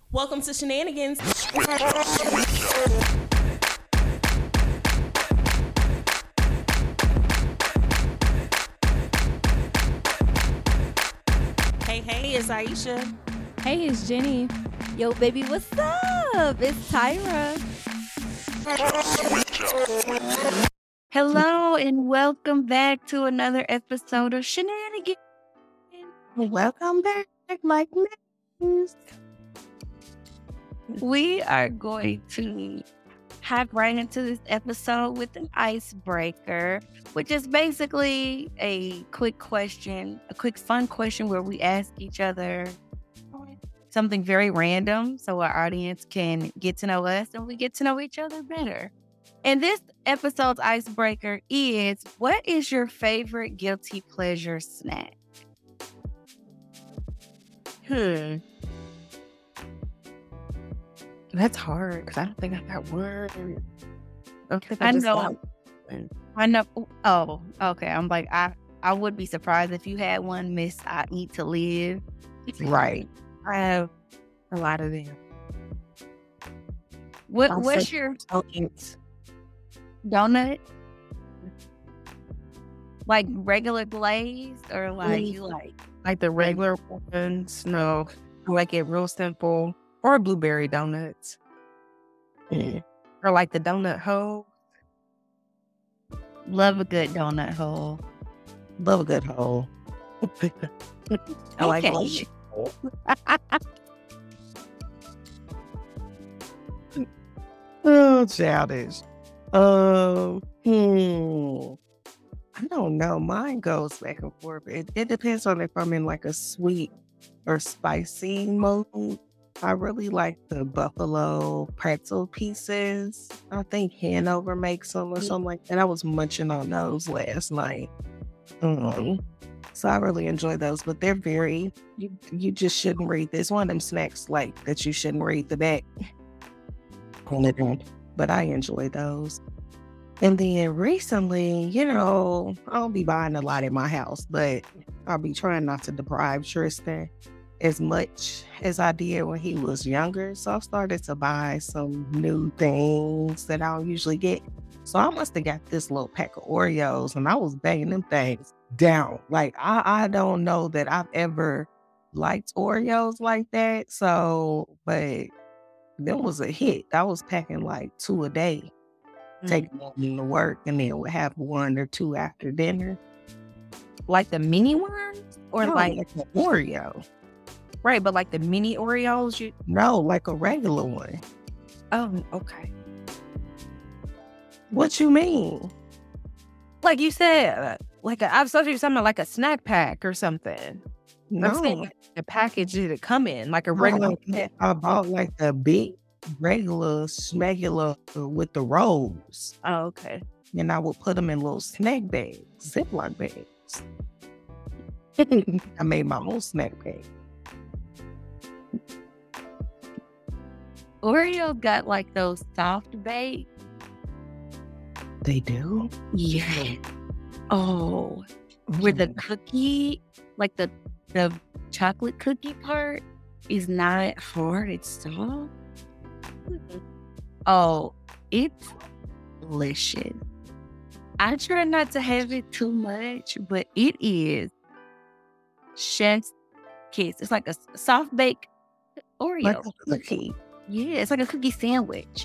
Welcome to Shenanigans. Hey, it's Aisha. Hey, it's Jenny. Yo, baby, what's up? It's Tyra. Hello, and welcome back to another episode of Shenanigans. Welcome back, like news. We are going to hop right into this episode with an icebreaker, which is basically a quick fun question where we ask each other something very random so our audience can get to know us and we get to know each other better. And this episode's icebreaker is, what is your favorite guilty pleasure snack? That's hard because I don't think I got one. I know. Oh, okay. I'm like, I would be surprised if you had one, Miss I Eat to Live. Right. I have a lot of them. What's your donut? Like regular glazed or like you like the regular ones? No, I like it real simple. Or blueberry donuts. Or like the donut hole. Love a good donut hole. Love a good hole. I like it. Oh, childish. I don't know. Mine goes back and forth. It depends on if I'm in like a sweet or spicy mode. I really like the buffalo pretzel pieces. I think Hanover makes them or something like that. I was munching on those last night. So I really enjoy those, but they're very, you just shouldn't read. There's one of them snacks like that you shouldn't read the back. But I enjoy those. And then recently, I don't be buying a lot at my house, but I'll be trying not to deprive Tristan as much as I did when he was younger. So I've started to buy some new things that I don't usually get. So I must have got this little pack of Oreos and I was banging them things down. Like, I don't know that I've ever liked Oreos like that. So, but them was a hit. I was packing like 2 a day, taking them to work, and then would have 1 or 2 after dinner. Like the mini ones? Or like an Oreo? Right, but like the mini Oreos? No, like a regular one. Oh, okay. What you mean? Like you said, I was talking something like a snack pack or something. No. I'm saying like the package did it come in, like a regular. I bought like the big, regular, smegular with the rolls. Oh, okay. And I would put them in little snack bags, Ziploc bags. I made my own snack bag. Oreo got like those soft bake. They do? Yeah. Oh, where the cookie, like the chocolate cookie part is not hard, it's soft. Oh, it's delicious. I try not to have it too much, but it is chef's kiss. It's like a soft baked Oreo Like a cookie. Yeah, it's like a cookie sandwich.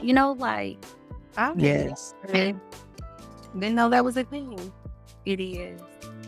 Yes. Didn't know that was a thing. It is.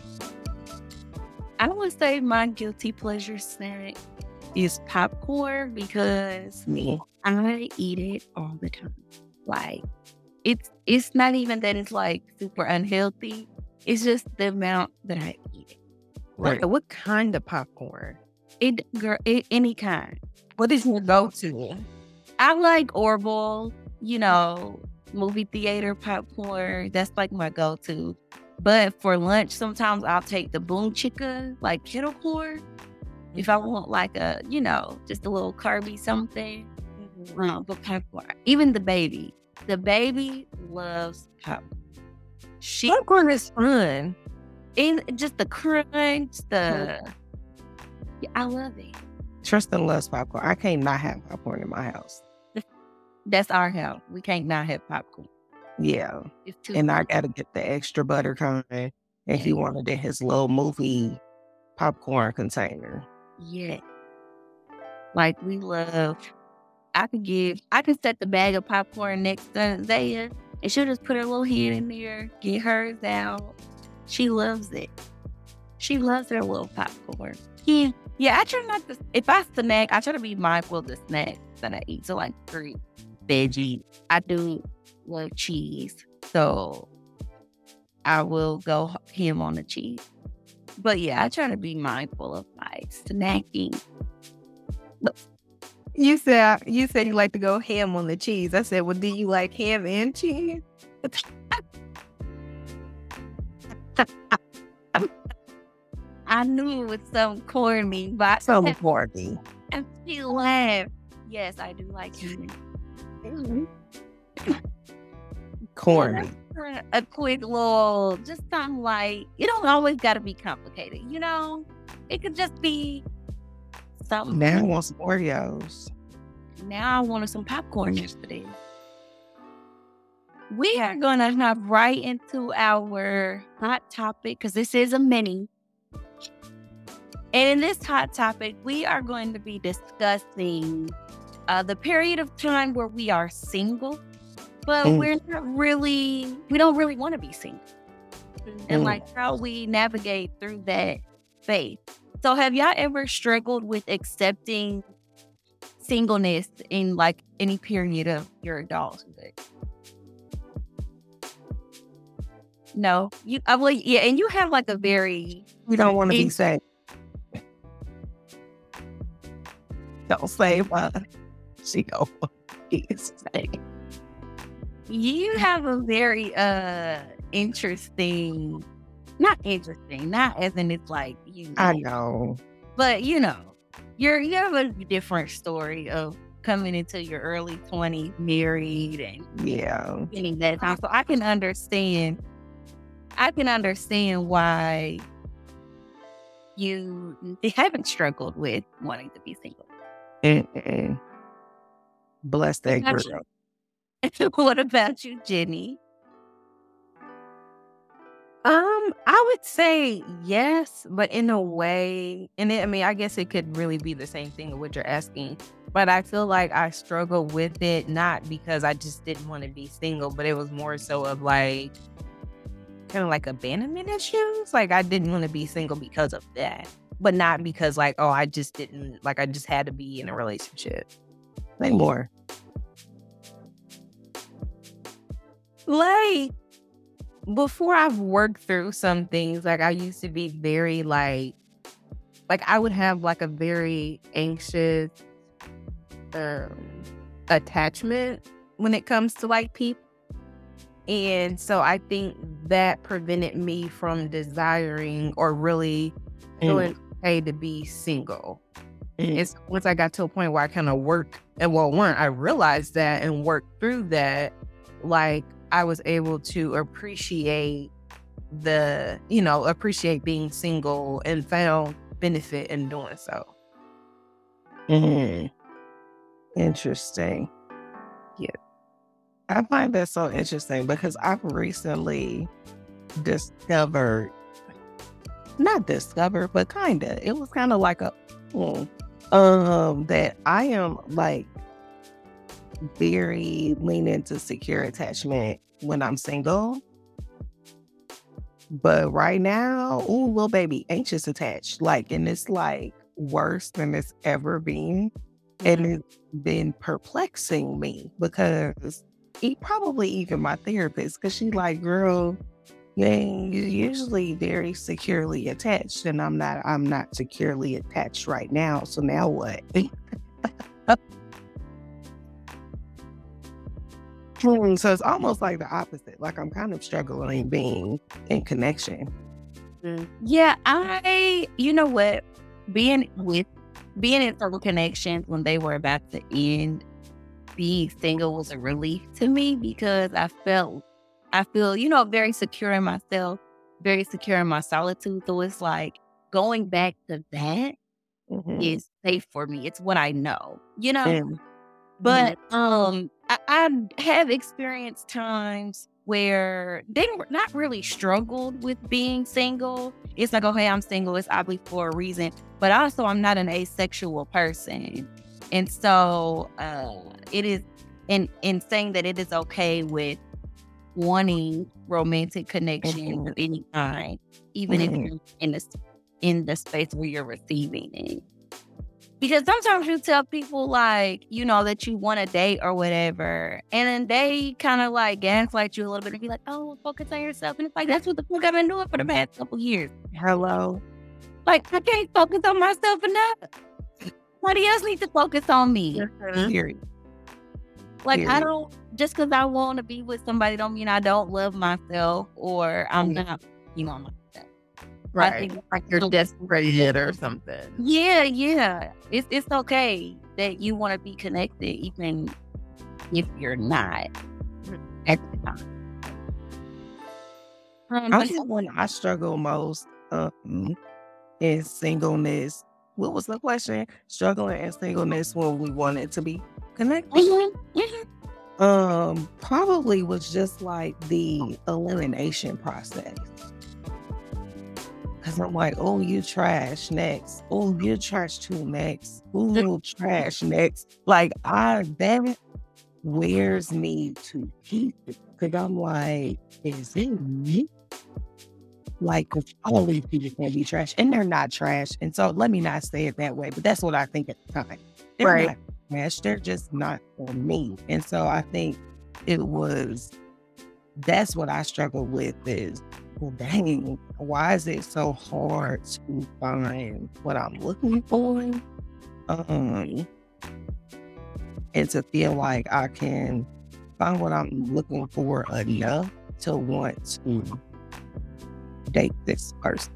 I would say my guilty pleasure snack is popcorn because I eat it all the time. Like, it's not even that it's like super unhealthy. It's just the amount that I eat it. Right. What kind of popcorn? Any kind. What is your go-to? I like Orville, movie theater popcorn. That's like my go-to. But for lunch, sometimes I'll take the Boom Chica, like kettle corn. If I want like a, just a little carby something. But popcorn. Even the baby loves popcorn. Popcorn is fun. And just the crunch, I love it. Tristan loves popcorn. I can't not have popcorn in my house. That's our house. We can't not have popcorn. Yeah. It's too And I good. gotta get the extra butter kind. And he Yeah. wanted in his little movie popcorn container. Yeah. Like we love. I could set the bag of popcorn next to Zaya, and she'll just put her little hand in there, get hers out. She loves it. She loves her little popcorn. Yeah. I try not to. If I snack, I try to be mindful of the snacks that I eat. So like fruit, veggies. I do love cheese, so I will go ham on the cheese. But yeah, I try to be mindful of my snacking. You said you like to go ham on the cheese. I said, well, do you like ham and cheese? I knew it was something corny, but Some corny. and she laughed. Yes, I do like ham. Corny. A quick little, just something like, you don't always got to be complicated, you know? It could just be something. Now I want some Oreos. Now I wanted some popcorn yesterday. We are going to hop right into our hot topic because this is a mini. And in this hot topic, we are going to be discussing the period of time where we are single, but we don't really want to be single. And like how we navigate through that phase. So have y'all ever struggled with accepting singleness in like any period of your adulthood? No, yeah, and you have like a very. We don't want to be safe. Don't say what she don't want to be safe. You have a very interesting, not as in it's like you. I know, but you know, you have a different story of coming into your early 20s, married, and getting that time. So I can understand why you haven't struggled with wanting to be single. Bless that What girl. What about you, Jenny? I would say yes, but in a way, and I guess it could really be the same thing of what you're asking. But I feel like I struggle with it not because I just didn't want to be single, but it was more so of like kind of like abandonment issues. Like I didn't want to be single because of that, but not because like, oh, I just had to be in a relationship. Say more. Like before I've worked through some things, like I used to be very like I would have like a very anxious attachment when it comes to like people. And so I think that prevented me from desiring or really feeling okay to be single. It's once I got to a point where I kind of I realized that and worked through that, like I was able to appreciate being single and found benefit in doing so. Interesting. Yeah. I find that so interesting because I've recently but kind of. It was kind of like that I am like very lean into secure attachment when I'm single. But right now, little baby, anxious attached. Like, and it's like worse than it's ever been. And it's been perplexing me because probably even my therapist, because she's like, girl, you're usually very securely attached, and I'm not securely attached right now. So now what? So it's almost like the opposite. Like I'm kind of struggling being in connection. Yeah, you know what? Being in circle connections when they were about to end, being single was a relief to me because I feel, very secure in myself, very secure in my solitude. So it's like going back to that is safe for me. It's what I know, you know? And But I have experienced times where they were not really struggled with being single. It's like, okay, I'm single. It's obviously for a reason. But also, I'm not an asexual person. And so it is in saying that it is okay with wanting romantic connection of any kind, even if you're in the space where you're receiving it. Because sometimes you tell people like, you know, that you want a date or whatever, and then they kind of like gaslight you a little bit and be like, oh, focus on yourself. And it's like, that's what the fuck I've been doing for the past couple years. hello. Like, I can't focus on myself enough. Somebody else needs to focus on me. Period. Like, I Period. don't, just because I want to be with somebody don't mean I don't love myself or I'm not, you know, myself. I Right. think, Like you're desperate or something. yeah. It's okay that you want to be connected, even if you're not at the time. I But think when I struggle most is singleness. What was the question? Struggling in singleness when we wanted to be connected. Probably was just like the elimination process. Cause I'm like, oh, you trash next. Oh, you trash too next. Oh, you trash next. Like that wears me to pieces. Cause I'm like, is it me? Like, 'cause all these people can be trash, and they're not trash. And so, let me not say it that way, but that's what I think at the time. They're Right. not trash. They're just not for me. And so, I think that's what I struggle with is, well, dang, why is it so hard to find what I'm looking for? And to feel like I can find what I'm looking for enough to want to date this person.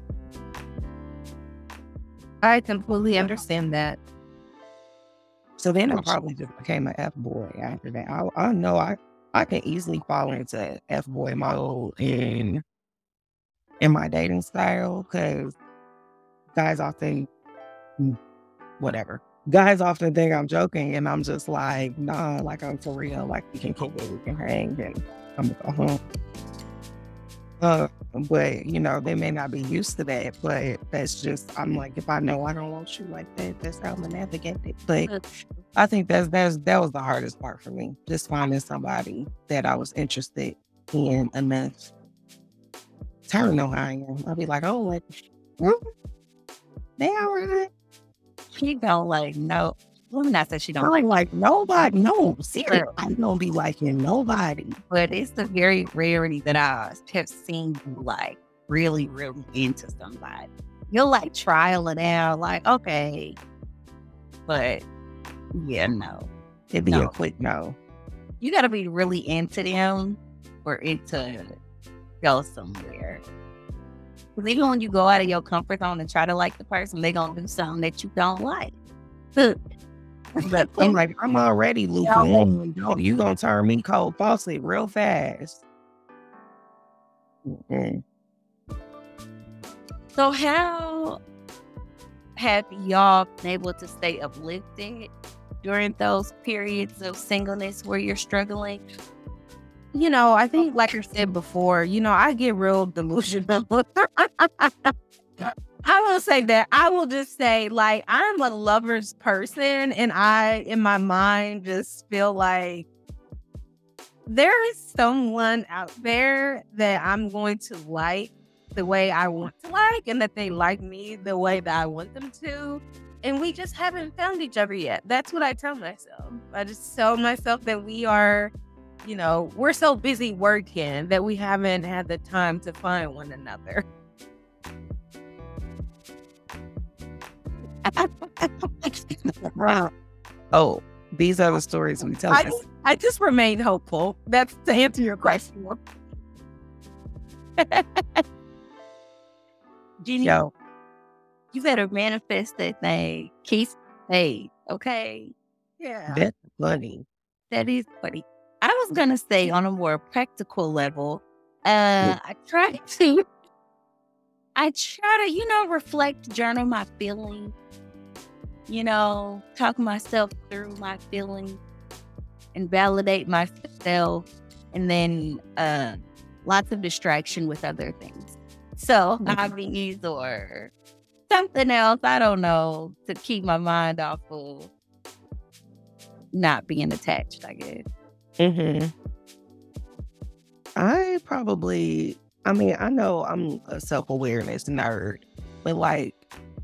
I completely understand that. So then I probably just became an F boy after that. I know I can easily fall into F boy mode in my dating style because guys often Guys often think I'm joking, and I'm just like, nah, like I'm for real. Like we can kick it, we can hang, and I'm gonna go home. But you know, they may not be used to that, but that's just, I'm like, if I know I don't want you like that, that's how I'm gonna navigate it. But I think that was the hardest part for me, just finding somebody that I was interested in enough. I don't know how I am. I'll be like, oh, like, they all right. she don't like no. Let me not say she don't, I like nobody. No, seriously, I don't be liking nobody. but it's the very rarity that I have seen you like really, really into somebody. You'll like trial it out, like okay, but yeah, no. It'd be No. a quick no. You got to be really into them for it to go somewhere. Because even when you go out of your comfort zone and try to like the person, they're going to do something that you don't like. But I'm like, I'm already lukewarm. You gonna turn me cold faucet real fast. So how have y'all been able to stay uplifted during those periods of singleness where you're struggling? You know, I think, like I said before, you know, I get real delusional. I will say that. I will just say, like, I'm a lover's person, and I, in my mind, just feel like there is someone out there that I'm going to like the way I want to like, and that they like me the way that I want them to. And we just haven't found each other yet. That's what I tell myself. I just tell myself that we are, you know, we're so busy working that we haven't had the time to find one another. Oh, these are the stories we tell us. I just remain hopeful. That's to answer your question. Jenny, Yo, you better manifest that thing. Keep faith, okay? Yeah. that's funny. That is funny. I was gonna say on a more practical level, I try to, you know, reflect, journal my feelings talk myself through my feelings and validate myself, and then lots of distraction with other things. So hobbies or something else, I don't know, to keep my mind off of not being attached, I guess. Mm-hmm. I know I'm a self-awareness nerd, but like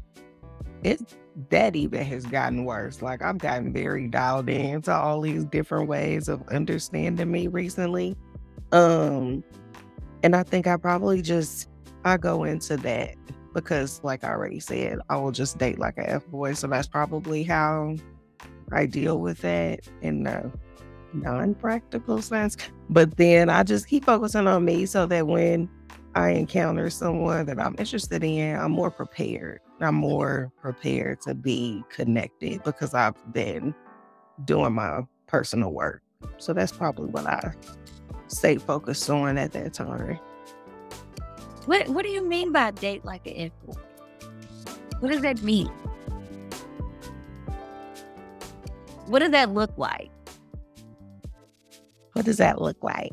that even has gotten worse. Like I've gotten very dialed into all these different ways of understanding me recently. And I think I probably I go into that because like I already said, I will just date like a F-boy. So that's probably how I deal with that in the non-practical sense. But then I just keep focusing on me so that when I encounter someone that I'm interested in, I'm more prepared. I'm more prepared to be connected because I've been doing my personal work. So that's probably what I stay focused on at that time. What do you mean by date like an F-boy? What does that mean? What does that look like? What does that look like?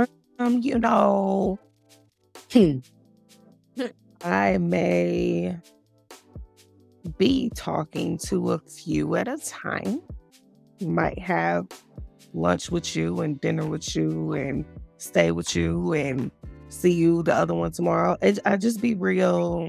I may be talking to a few at a time. Might have lunch with you and dinner with you and stay with you and see you the other one tomorrow. I just be real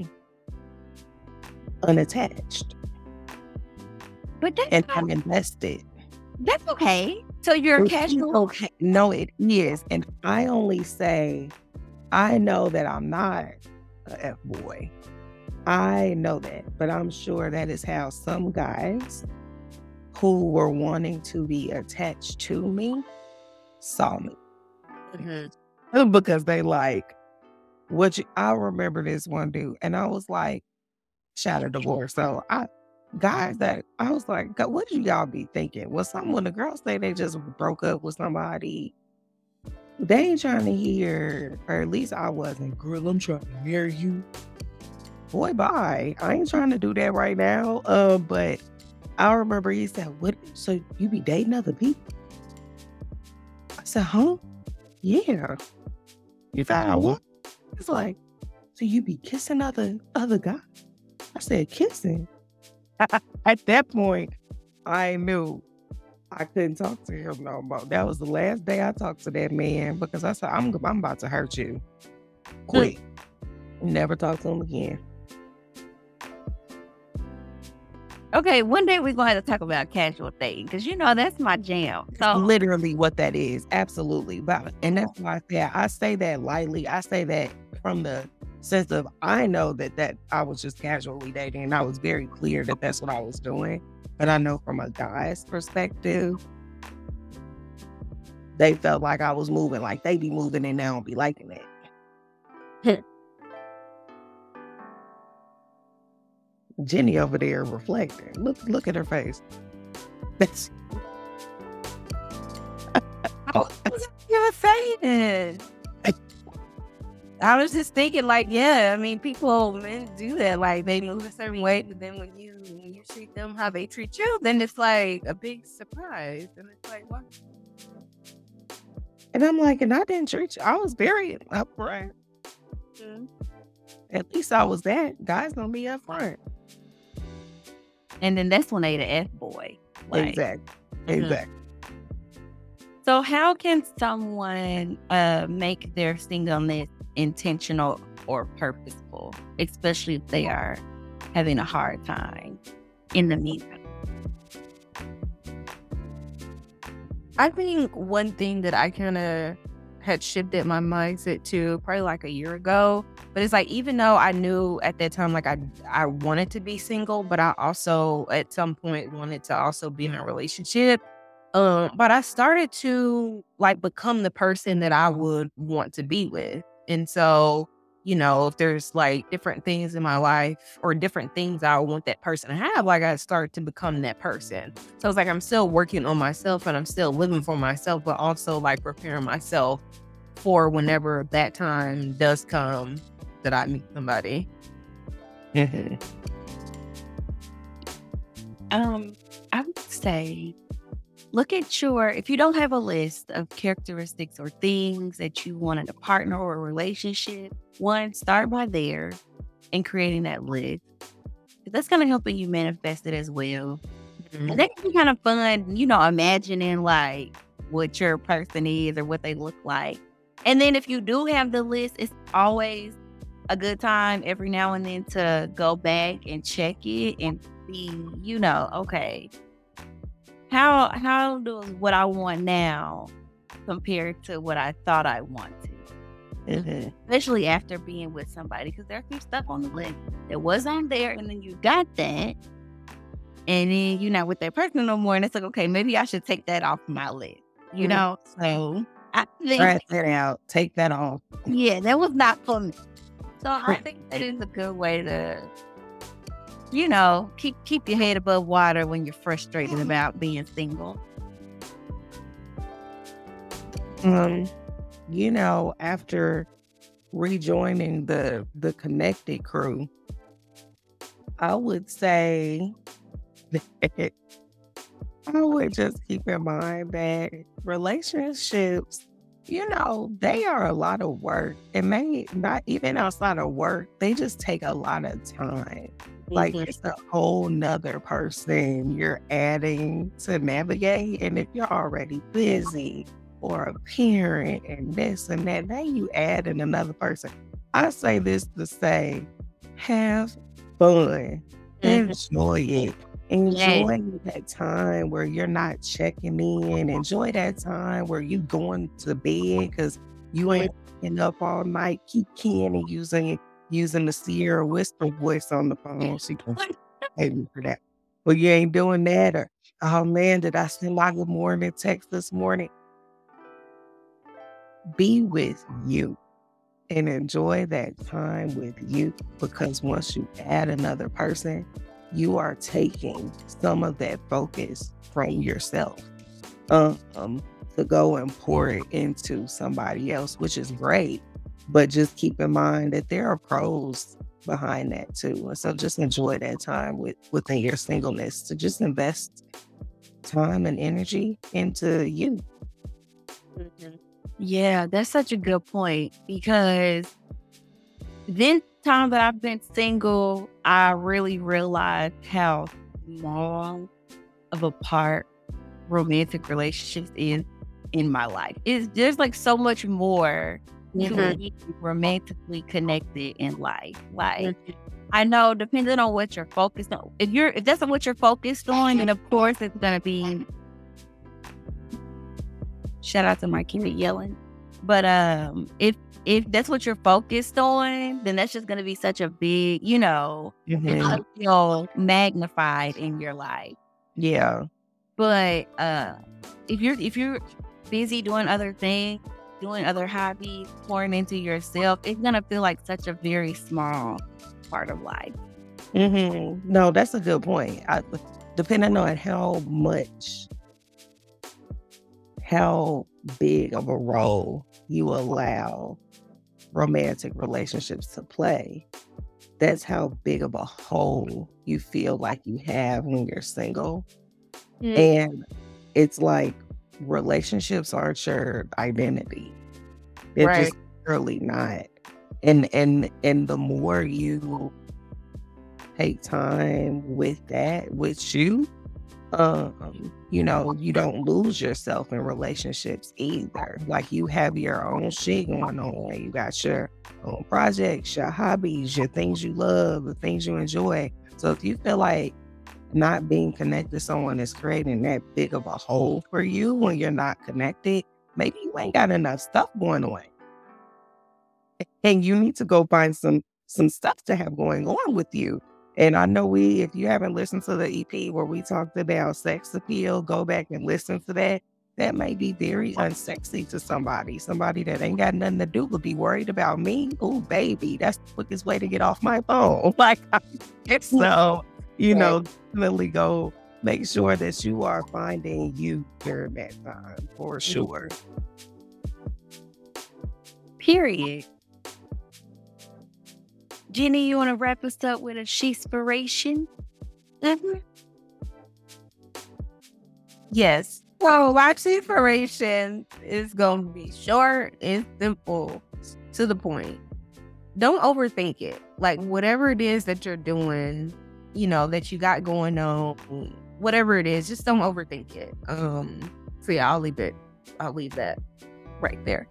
unattached. But and I'm invested. That's okay. So you're casual? Okay. No, it is. And I only say, I know that I'm not a F-boy. I know that. But I'm sure that is how some guys who were wanting to be attached to me saw me. Mm-hmm. Because they like, I remember this one dude, and I was like, shout out divorce. So I was like, God, what did y'all be thinking? When the girls say they just broke up with somebody, they ain't trying to hear, or at least I wasn't, girl, I'm trying to marry you. Boy, bye. I ain't trying to do that right now. But I remember he said, what? So you be dating other people? I said, huh? Yeah. You thought I what? It's like, so you be kissing other guys? I said, kissing? At that point, I knew I couldn't talk to him no more. That was the last day I talked to that man because I said, I'm about to hurt you. Quick. Never talk to him again. Okay, one day we're going to have to talk about casual dating because, that's my jam. So literally what that is. Absolutely. And that's why I say that lightly. I say that from the sense of I know that I was just casually dating and I was very clear that that's what I was doing. But I know from a guy's perspective, they felt like I was moving, like they be moving and they don't be liking it. Jenny over there reflecting. Look at her face. That's You're saying. I was just thinking, like, men do that. Like, they move a certain way, but then when you treat them how they treat you, then it's like a big surprise. And it's like, what? And I'm like, and I didn't treat you. I was very upfront. Mm-hmm. At least I was that. Guys don't be upfront. And then that's when they the F-boy. Like, exactly. Exactly. So how can someone make their singleness intentional or purposeful, especially if they are having a hard time in the meantime? I think one thing that I kind of had shifted my mindset to probably like a year ago, but it's like, even though I knew at that time, like I wanted to be single, but I also at some point wanted to also be in a relationship. But I started to like become the person that I would want to be with. And so, if there's like different things in my life or different things I want that person to have, like I start to become that person. So it's like, I'm still working on myself and I'm still living for myself, but also like preparing myself for whenever that time does come that I meet somebody. Mm-hmm. I would say look at if you don't have a list of characteristics or things that you want in a partner or a relationship, one, start by there and creating that list. That's going to help you manifest it as well. And that can be kind of fun, imagining like what your person is or what they look like. And then if you do have the list, it's always a good time every now and then to go back and check it and see, okay, how does what I want now compare to what I thought I wanted? Especially after being with somebody, because there's some stuff on the list that was on there, and then you got that, and then you're not with that person no more, and it's like, okay, maybe I should take that off my list, So I think Scratch that out. Take that off. yeah, that was not for me. So I think that is a good way to, keep your head above water when you're frustrated about being single. After rejoining the connected crew, I would say that I would just keep in mind that relationships, they are a lot of work. And maybe not even outside of work, they just take a lot of time. Like it's a whole nother person you're adding to navigate. And if you're already busy or a parent and this and that, now you add in another person. I say this to say, have fun. Enjoy it. Enjoy that time where you're not checking in. Enjoy that time where you going to bed because you ain't waking up all night, keep keying and using the Sierra Whisper voice on the phone. She can hate me for that. Well, you ain't doing that. Or, oh man, did I send my good morning text this morning? Be with you and enjoy that time with you, because once you add another person, you are taking some of that focus from yourself to go and pour it into somebody else, which is great. But just keep in mind that there are pros behind that too. And so just enjoy that time within your singleness, to just invest time and energy into you. Yeah, that's such a good point, because then time that I've been single, I really realized how small of a part romantic relationships is in my life. There's like so much more to be romantically connected in life. Like I know, depending on what you're focused on, if that's what you're focused on, then of course it's gonna be. Shout out to my kid yelling. But if that's what you're focused on, then that's just gonna be such a big, magnified in your life. Yeah. But if you're busy doing other things, doing other hobbies, pouring into yourself, it's gonna feel like such a very small part of life. No, that's a good point. Depending on how big of a role you allow romantic relationships to play, that's how big of a hole you feel like you have when you're single. And it's like relationships aren't your identity. They're Right. just really not. And the more you take time with you, you don't lose yourself in relationships either. Like you have your own shit going on. You got your own projects, your hobbies, your things you love, the things you enjoy. So if you feel like not being connected to someone is creating that big of a hole for you when you're not connected, maybe you ain't got enough stuff going on. And you need to go find some stuff to have going on with you. And I know if you haven't listened to the EP where we talked about sex appeal, go back and listen to that. That may be very unsexy to somebody that ain't got nothing to do but be worried about me. Oh, baby, that's the quickest way to get off my phone. Like, so, definitely go make sure that you are finding you during that time for sure. Period. Jenny, you want to wrap us up with a she-spiration? Yes. So my inspiration is going to be short and simple, to the point. Don't overthink it. Like whatever it is that you're doing, that you got going on, whatever it is, just don't overthink it. So yeah, I'll leave that right there.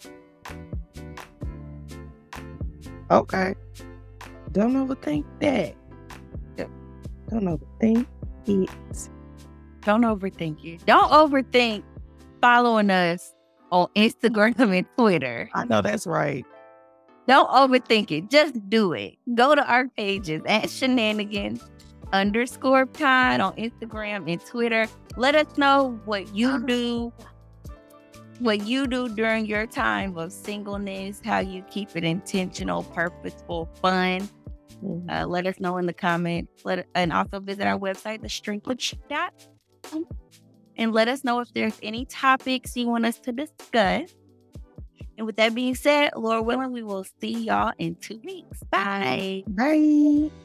Okay. Don't overthink that. Yep. Don't overthink it. Don't overthink it. Don't overthink following us on Instagram and Twitter. I know that's right. Don't overthink it. Just do it. Go to our pages at shenanigans_pod on Instagram and Twitter. Let us know what you do during your time of singleness, how you keep it intentional, purposeful, fun. Let us know in the comments. And also visit our website, thestreetwitch.com. And let us know if there's any topics you want us to discuss. And with that being said, Lord willing, we will see y'all in 2 weeks. Bye. Bye.